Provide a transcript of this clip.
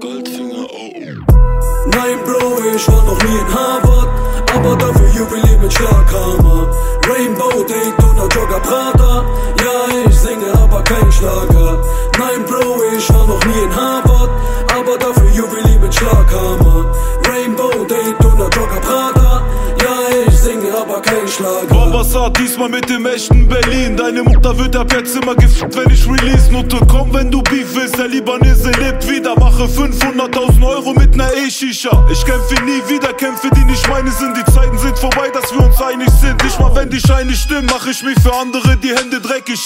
Goldfinger, oh. Nein, Bro, ich war noch nie in Harvard, aber dafür Jubiläum mit Schlaghammer. Rainbow Date oder Jogger Prada, ja, ich singe aber kein Schlager. Nein, Bro, ich war noch nie in Harvard, aber dafür Jubiläum mit Schlaghammer. Rainbow Date oder Jogger Prada, ja, ich singe aber kein Schlager. Bombasat, diesmal mit dem echten Berlin. Deine Mutter wird ab jetzt immer gefickt, wenn ich release. Nutte, komm, wenn du Beef willst, der Libanese lebt wieder. Mache 500.000 Euro mit ner E-Shisha. Ich kämpfe nie wieder, Kämpfe, die nicht meine sind. Die Zeiten sind vorbei, dass wir uns einig sind. Nicht mal wenn die Scheine stimmen, mach ich mich für andere die Hände dreckig.